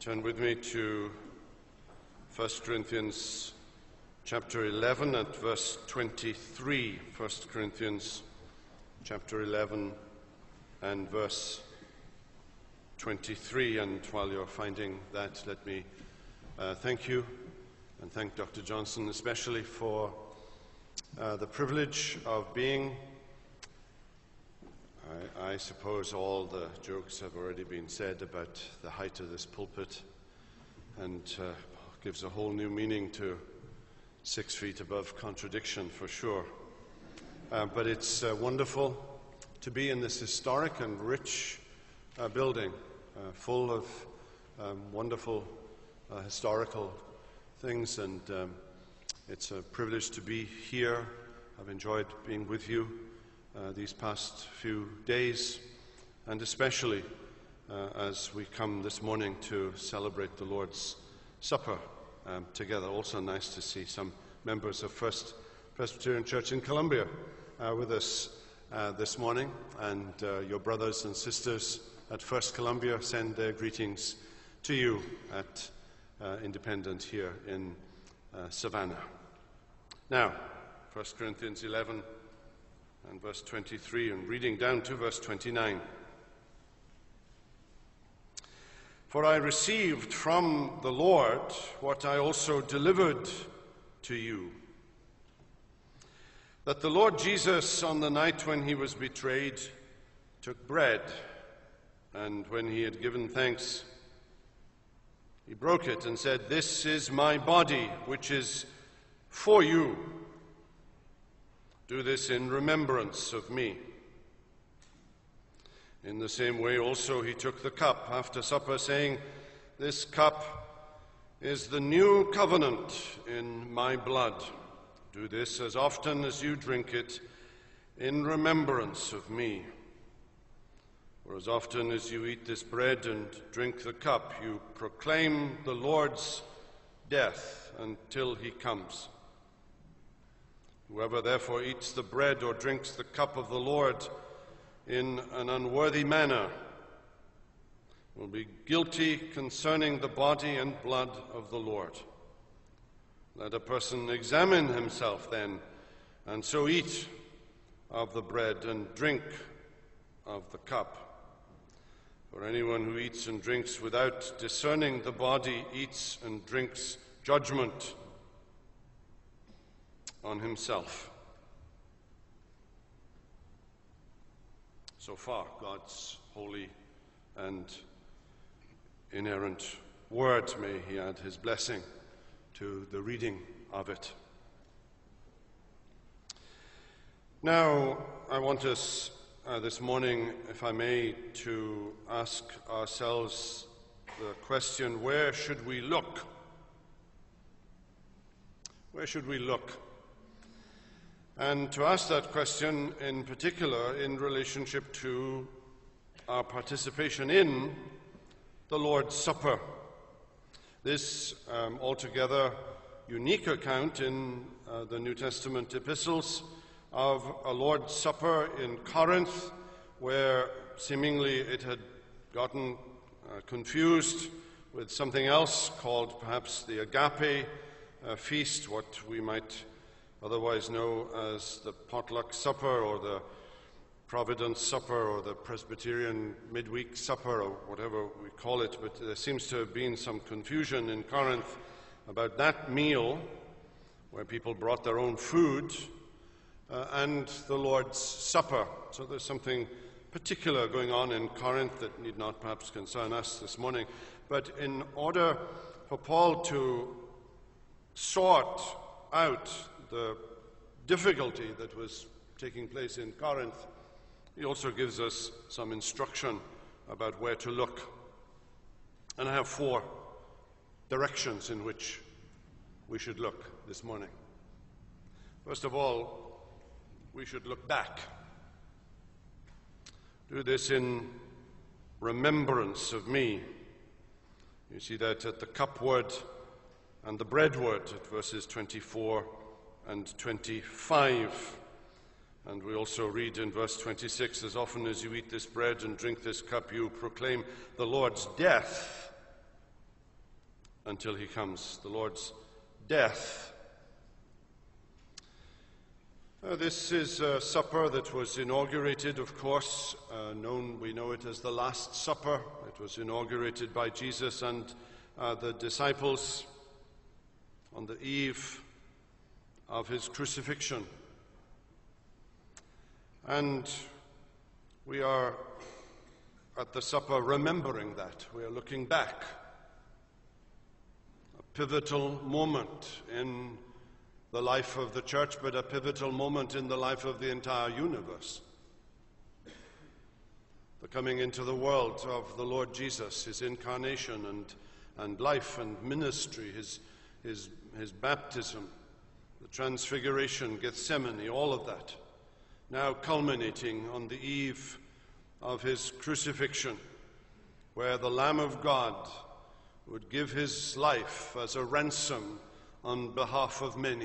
Turn with me to 1 Corinthians chapter 11 at verse 23. 1 Corinthians chapter 11 and verse 23. And while you're finding that, let me thank you and thank Dr. Johnson especially for the privilege of being. I suppose all the jokes have already been said about the height of this pulpit, and gives a whole new meaning to 6 feet above contradiction for sure. But it's wonderful to be in this historic and rich building, full of wonderful historical things, and it's a privilege to be here. I've enjoyed being with you these past few days, and especially as we come this morning to celebrate the Lord's Supper together. Also nice to see some members of First Presbyterian Church in Columbia with us this morning, and your brothers and sisters at First Columbia send their greetings to you at Independent here in Savannah. Now, 1 Corinthians 11 and verse 23, and reading down to verse 29. For I received from the Lord what I also delivered to you, that the Lord Jesus, on the night when he was betrayed, took bread, and when he had given thanks, he broke it and said, "This is my body, which is for you. Do this in remembrance of me." In the same way also he took the cup after supper, saying, "This cup is the new covenant in my blood. Do this as often as you drink it in remembrance of me. For as often as you eat this bread and drink the cup, you proclaim the Lord's death until he comes. Whoever therefore eats the bread or drinks the cup of the Lord in an unworthy manner will be guilty concerning the body and blood of the Lord. Let a person examine himself then, and so eat of the bread and drink of the cup. For anyone who eats and drinks without discerning the body eats and drinks judgment on himself." So far, God's holy and inerrant word. May he add his blessing to the reading of it. Now, I want us this morning, if I may, to ask ourselves the question, where should we look? Where should we look? And to ask that question in particular in relationship to our participation in the Lord's Supper. This altogether unique account in the New Testament epistles of a Lord's Supper in Corinth, where seemingly it had gotten confused with something else called perhaps the Agape feast, what we might otherwise know as the potluck supper or the Providence supper or the Presbyterian midweek supper or whatever we call it. But there seems to have been some confusion in Corinth about that meal where people brought their own food and the Lord's Supper. So there's something particular going on in Corinth that need not perhaps concern us this morning. But in order for Paul to sort out the difficulty that was taking place in Corinth, he also gives us some instruction about where to look. And I have 4 directions in which we should look this morning. First of all, we should look back. Do this in remembrance of me. You see that at the cup word and the bread word at verses 24 and 25. And we also read in verse 26, "As often as you eat this bread and drink this cup, you proclaim the Lord's death until he comes, the Lord's death. This is a supper that was inaugurated, of course, we know it as the Last Supper. It was inaugurated by Jesus and the disciples on the eve of his crucifixion. And we are at the supper remembering that. We are looking back. A pivotal moment in the life of the church, but a pivotal moment in the life of the entire universe. The coming into the world of the Lord Jesus, his incarnation and life and ministry, his baptism, the transfiguration, Gethsemane, all of that, now culminating on the eve of his crucifixion, where the Lamb of God would give his life as a ransom on behalf of many.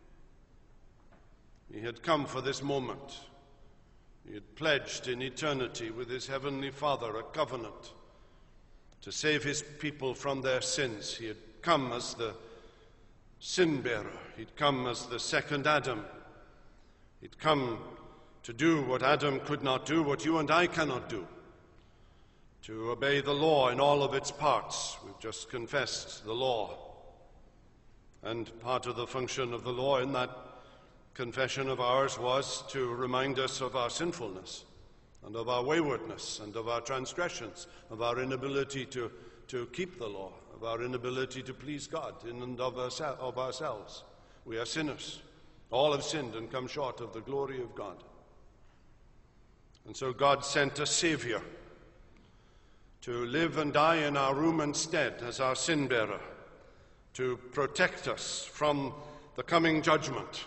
He had come for this moment. He had pledged in eternity with his heavenly Father a covenant to save his people from their sins. He had come as the sin bearer. He'd come as the second Adam. He'd come to do what Adam could not do, what you and I cannot do, to obey the law in all of its parts. We've just confessed the law. And part of the function of the law in that confession of ours was to remind us of our sinfulness and of our waywardness and of our transgressions, of our inability to keep the law, of our inability to please God in and of ourselves. We are sinners. All have sinned and come short of the glory of God. And so God sent a Savior to live and die in our room instead as our sin bearer, to protect us from the coming judgment.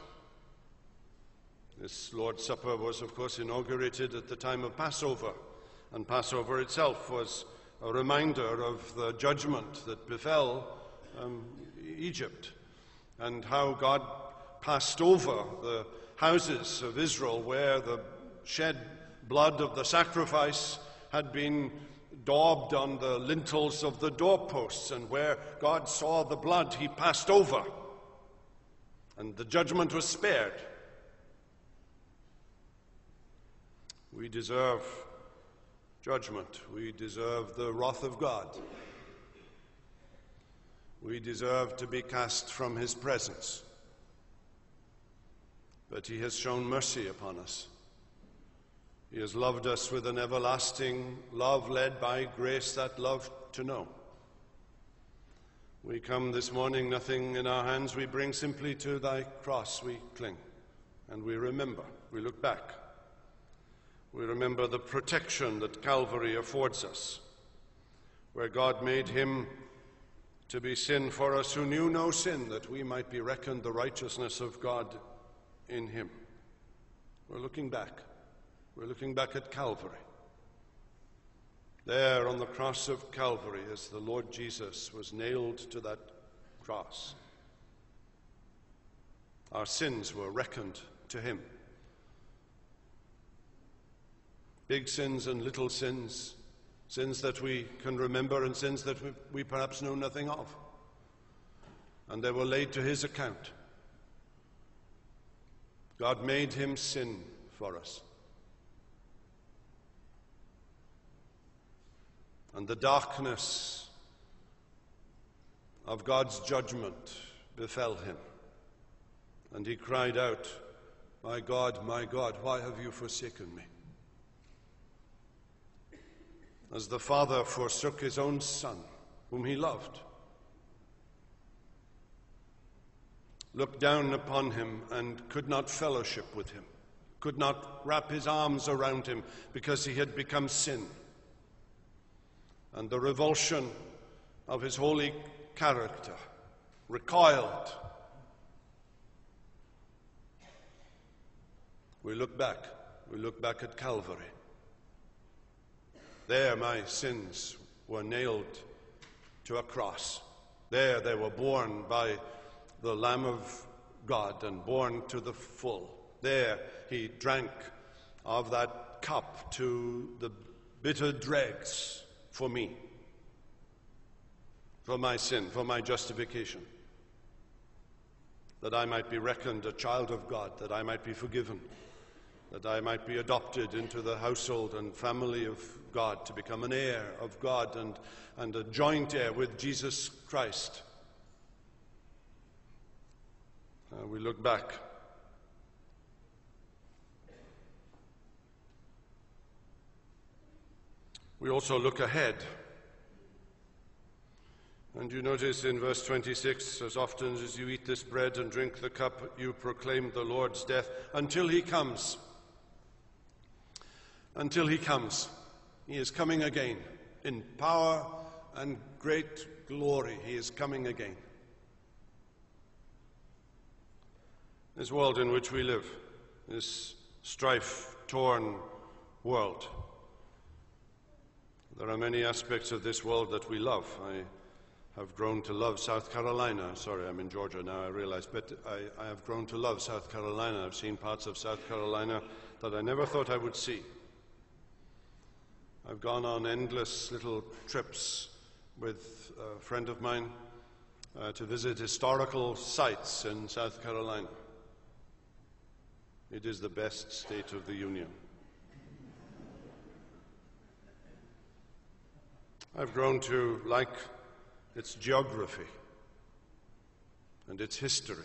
This Lord's Supper was, of course, inaugurated at the time of Passover, and Passover itself was a reminder of the judgment that befell Egypt, and how God passed over the houses of Israel where the shed blood of the sacrifice had been daubed on the lintels of the doorposts, and where God saw the blood, he passed over, and the judgment was spared. We deserve judgment. We deserve the wrath of God. We deserve to be cast from his presence. But he has shown mercy upon us. He has loved us with an everlasting love led by grace that love to know. We come this morning, nothing in our hands. We bring simply to thy cross we cling, and we remember. We look back. We remember the protection that Calvary affords us, where God made him to be sin for us who knew no sin, that we might be reckoned the righteousness of God in him. We're looking back. We're looking back at Calvary. There on the cross of Calvary, as the Lord Jesus was nailed to that cross, our sins were reckoned to him. Big sins and little sins, sins that we can remember and sins that we perhaps know nothing of. And they were laid to his account. God made him sin for us. And the darkness of God's judgment befell him. And he cried out, my God, why have you forsaken me? As the Father forsook his own Son, whom he loved, looked down upon him and could not fellowship with him, could not wrap his arms around him because he had become sin. And the revulsion of his holy character recoiled. We look back at Calvary. There my sins were nailed to a cross. There they were borne by the Lamb of God and borne to the full. There he drank of that cup to the bitter dregs for me. for my sin, for my justification, that I might be reckoned a child of God, that I might be forgiven, that I might be adopted into the household and family of God, to become an heir of God and a joint heir with Jesus Christ. We look back. We also look ahead. And you notice in verse 26, as often as you eat this bread and drink the cup, you proclaim the Lord's death until he comes. Until he comes. He is coming again. In power and great glory, he is coming again. This world in which we live, this strife-torn world, there are many aspects of this world that we love. I have grown to love South Carolina. Sorry, I'm in Georgia now, I realize, but I have grown to love South Carolina. I've seen parts of South Carolina that I never thought I would see. I've gone on endless little trips with a friend of mine to visit historical sites in South Carolina. It is the best state of the Union. I've grown to like its geography and its history.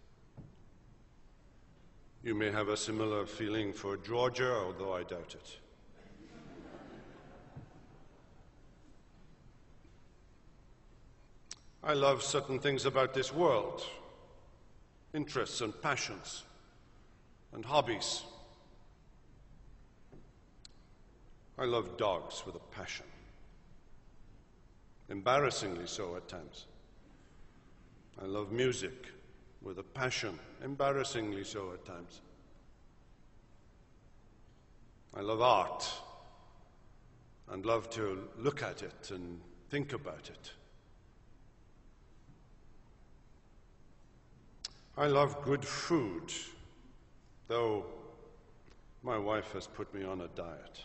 You may have a similar feeling for Georgia, although I doubt it. I love certain things about this world, interests and passions and hobbies. I love dogs with a passion. Embarrassingly so at times. I love music with a passion, embarrassingly so at times. I love art and love to look at it and think about it. I love good food, though my wife has put me on a diet.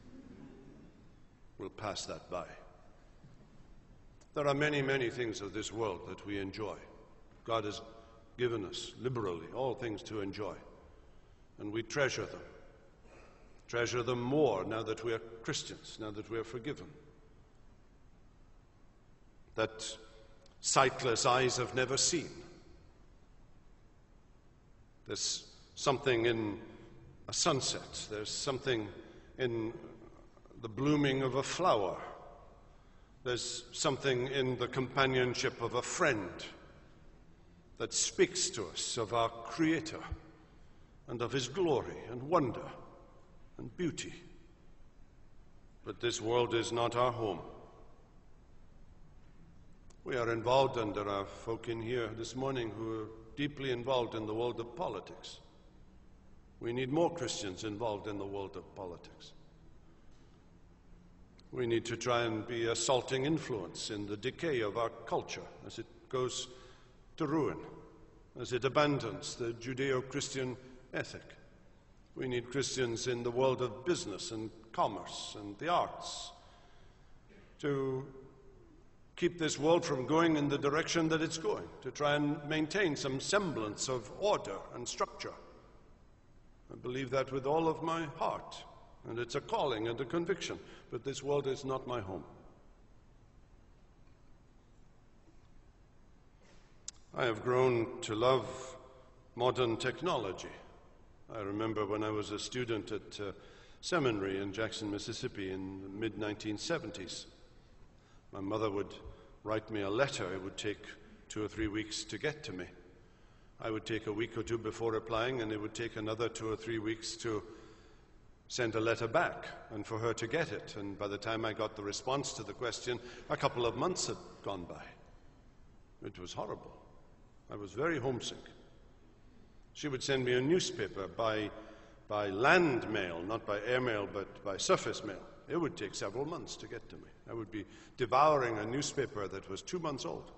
We'll pass that by. There are many, many things of this world that we enjoy. God has given us liberally all things to enjoy, and we treasure them. Treasure them more now that we are Christians, now that we are forgiven. That sightless eyes have never seen. There's something in a sunset. There's something in the blooming of a flower. There's something in the companionship of a friend that speaks to us of our Creator and of His glory and wonder and beauty. But this world is not our home. We are involved, and there are folk in here this morning who are deeply involved in the world of politics. We need more Christians involved in the world of politics. We need to try and be a salting influence in the decay of our culture as it goes to ruin, as it abandons the Judeo-Christian ethic. We need Christians in the world of business and commerce and the arts to keep this world from going in the direction that it's going, to try and maintain some semblance of order and structure. I believe that with all of my heart. And it's a calling and a conviction, but this world is not my home. I have grown to love modern technology. I remember when I was a student at seminary in Jackson, Mississippi in the mid-1970s. My mother would write me a letter. It would take 2 or 3 weeks to get to me. I would take a week or two before replying, and it would take another 2 or 3 weeks to send a letter back and for her to get it. And by the time I got the response to the question, a couple of months had gone by. It was horrible. I was very homesick. She would send me a newspaper by land mail, not by air mail, but by surface mail. It would take several months to get to me. I would be devouring a newspaper that was 2 months old.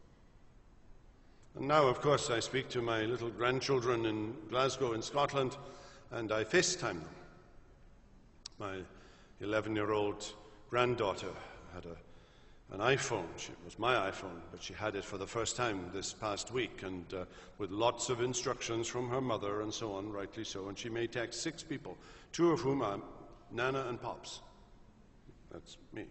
And now, of course, I speak to my little grandchildren in Glasgow in Scotland, and I FaceTime them. My 11-year-old granddaughter had a an iPhone. It was my iPhone, but she had it for the first time this past week, and with lots of instructions from her mother and so on, rightly so. And she may text 6 people, 2 of whom are Nana and Pops. That's me.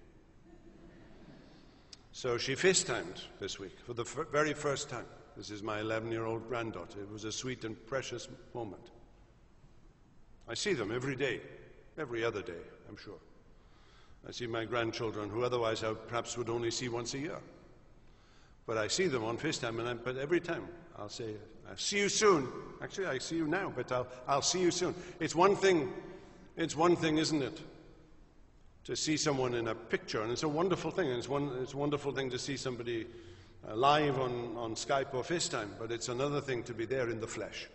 So she FaceTimed this week for the very first time. This is my 11-year-old granddaughter. It was a sweet and precious moment. I see them every day, every other day, I'm sure. I see my grandchildren, who otherwise I perhaps would only see once a year. But I see them on FaceTime, but every time I'll say, I'll see you soon. Actually, I see you now, but I'll see you soon. It's one thing, isn't it, to see someone in a picture, and it's a wonderful thing. And it's a wonderful thing to see somebody live on Skype or FaceTime, but it's another thing to be there in the flesh.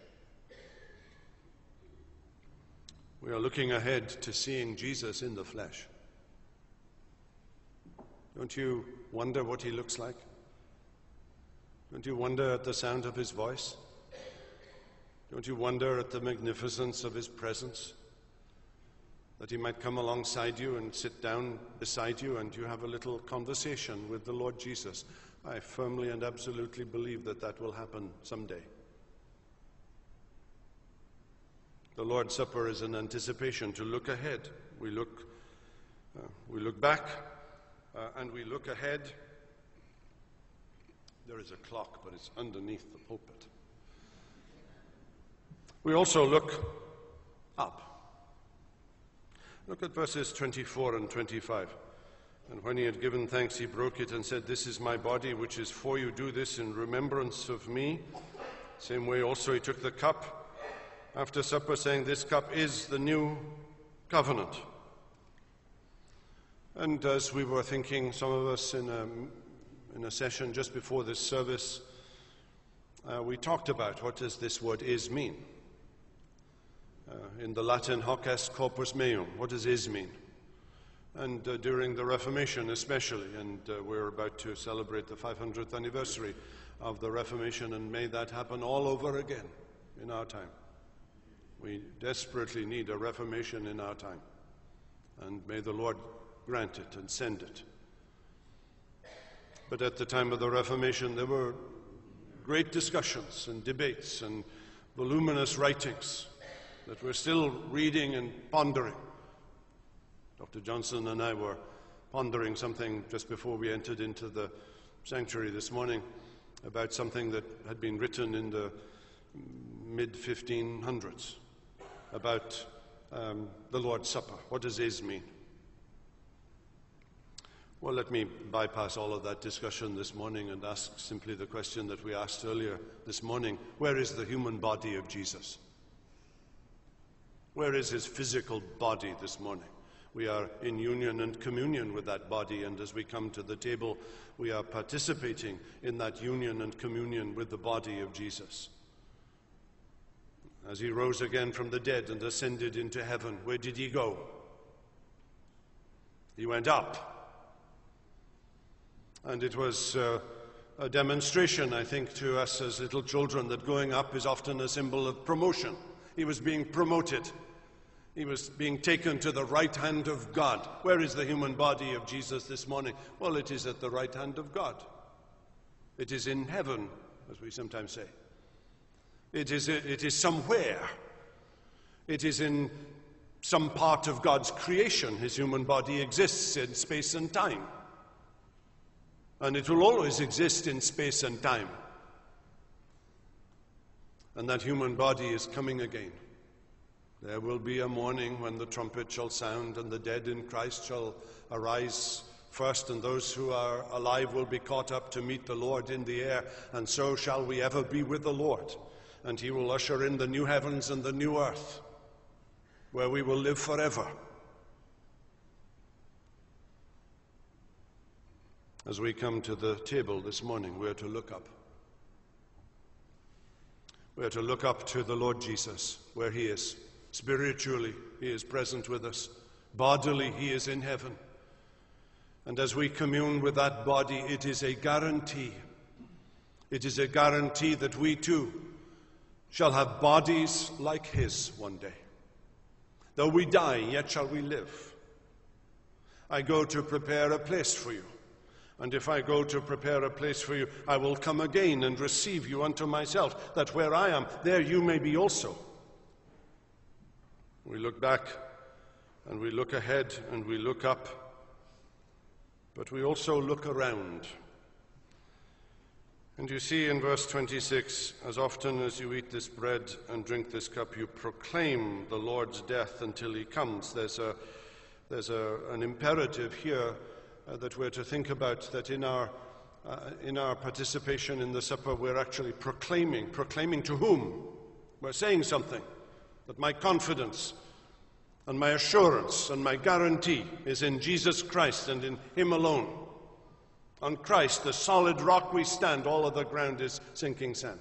We are looking ahead to seeing Jesus in the flesh. Don't you wonder what he looks like? Don't you wonder at the sound of his voice? Don't you wonder at the magnificence of his presence? That he might come alongside you and sit down beside you and you have a little conversation with the Lord Jesus. I firmly and absolutely believe that that will happen someday. The Lord's Supper is an anticipation to look ahead. We look back and we look ahead. There is a clock, but it's underneath the pulpit. We also look up. Look at verses 24 and 25. And when he had given thanks, he broke it and said, "This is my body, which is for you. Do this in remembrance of me." Same way also he took the cup after supper, saying, "This cup is the new covenant." And as we were thinking, some of us in a session just before this service, we talked about what does this word "is" mean. In the Latin, hoc est corpus meum. What does "is" mean? And during the Reformation especially, and we're about to celebrate the 500th anniversary of the Reformation, and may that happen all over again in our time. We desperately need a Reformation in our time, and may the Lord grant it and send it. But at the time of the Reformation, there were great discussions and debates and voluminous writings that we're still reading and pondering. Dr. Johnson and I were pondering something just before we entered into the sanctuary this morning about something that had been written in the mid-1500s about the Lord's Supper. What does "is" mean? Well, let me bypass all of that discussion this morning and ask simply the question that we asked earlier this morning. Where is the human body of Jesus? Where is his physical body this morning? We are in union and communion with that body, and as we come to the table, we are participating in that union and communion with the body of Jesus. As he rose again from the dead and ascended into heaven, where did he go? He went up. And it was a demonstration, I think, to us as little children that going up is often a symbol of promotion. He was being promoted. He was being taken to the right hand of God. Where is the human body of Jesus this morning? Well, it is at the right hand of God. It is in heaven, as we sometimes say. It is somewhere. It is in some part of God's creation. His human body exists in space and time. And it will always exist in space and time. And that human body is coming again. There will be a morning when the trumpet shall sound and the dead in Christ shall arise first, and those who are alive will be caught up to meet the Lord in the air, and so shall we ever be with the Lord. And he will usher in the new heavens and the new earth, where we will live forever. As we come to the table this morning, we are to look up. We are to look up to the Lord Jesus, where he is. Spiritually, he is present with us. Bodily, he is in heaven. And as we commune with that body, it is a guarantee. It is a guarantee that we too shall have bodies like his one day. Though we die, yet shall we live. I go to prepare a place for you. And if I go to prepare a place for you, I will come again and receive you unto myself, that where I am, there you may be also. We look back, and we look ahead, and we look up, but we also look around. And you see in verse 26, as often as you eat this bread and drink this cup, you proclaim the Lord's death until he comes. There's an imperative here that we're to think about, that in our participation in the supper, we're actually proclaiming to whom? We're saying something, that my confidence and my assurance and my guarantee is in Jesus Christ and in him alone. On Christ, the solid rock we stand, all other ground is sinking sand.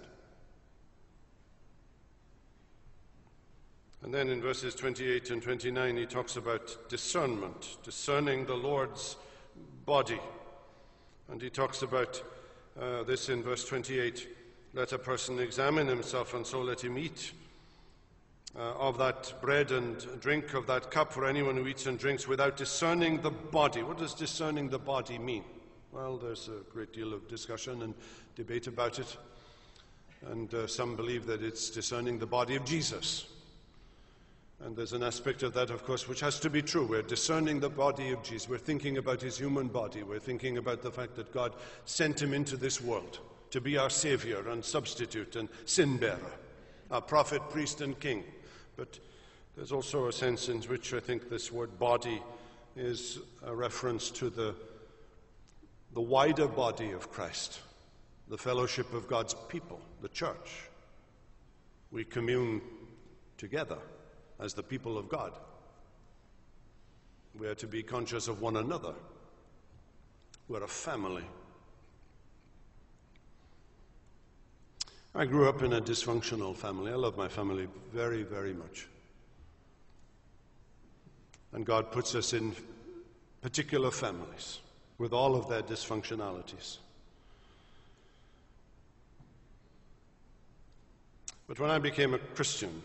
And then in verses 28 and 29, he talks about discernment, discerning the Lord's body. And he talks about this in verse 28, let a person examine himself, and so let him eat of that bread and drink of that cup. For anyone who eats and drinks without discerning the body. What does discerning the body mean? Well, there's a great deal of discussion and debate about it. And some believe that it's discerning the body of Jesus. And there's an aspect of that, of course, which has to be true. We're discerning the body of Jesus. We're thinking about his human body. We're thinking about the fact that God sent him into this world to be our Savior and substitute and sin-bearer, our prophet, priest, and king. But there's also a sense in which I think this word body is a reference to the wider body of Christ, the fellowship of God's people, the church. We commune together as the people of God. We are to be conscious of one another. We're a family. I grew up in a dysfunctional family. I love my family very, very much. And God puts us in particular families with all of their dysfunctionalities. But when I became a Christian,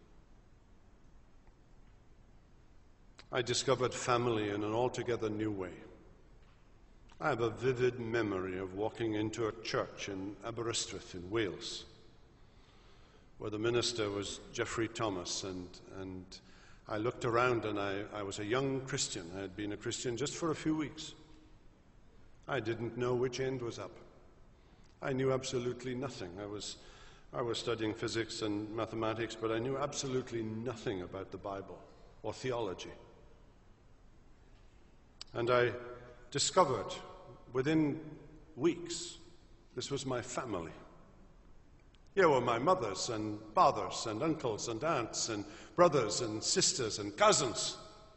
I discovered family in an altogether new way. I have a vivid memory of walking into a church in Aberystwyth in Wales, where the minister was Geoffrey Thomas, and I looked around, and I was a young Christian. I had been a Christian just for a few weeks. I didn't know which end was up. I knew absolutely nothing. I was studying physics and mathematics, but I knew absolutely nothing about the Bible or theology. And I discovered within weeks this was my family. Here were my mothers and fathers and uncles and aunts and brothers and sisters and cousins.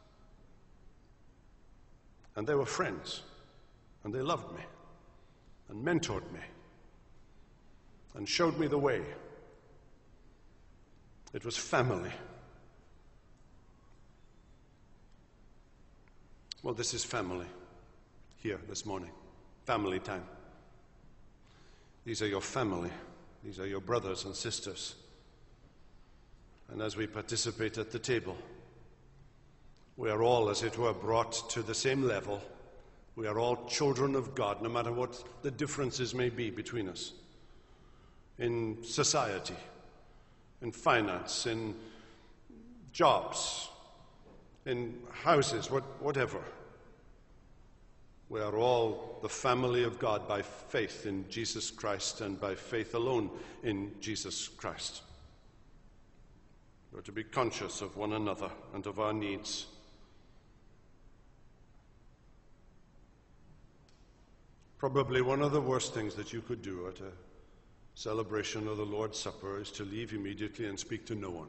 And they were friends. And they loved me and mentored me and showed me the way. It was family. Well, this is family here this morning. Family time. These are your family. These are your brothers and sisters. And as we participate at the table, we are all, as it were, brought to the same level. We are all children of God, no matter what the differences may be between us. In society, in finance, in jobs, in houses, whatever. We are all the family of God by faith in Jesus Christ and by faith alone in Jesus Christ. We're to be conscious of one another and of our needs. Probably one of the worst things that you could do at a celebration of the Lord's Supper is to leave immediately and speak to no one.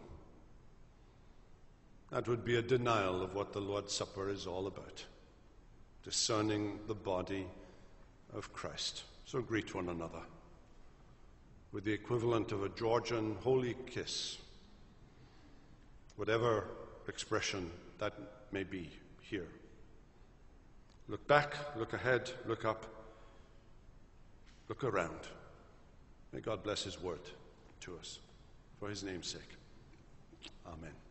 That would be a denial of what the Lord's Supper is all about. Discerning the body of Christ. So greet one another with the equivalent of a Georgian holy kiss, whatever expression that may be here. Look back, look ahead, look up, look around. May God bless his word to us for his name's sake. Amen.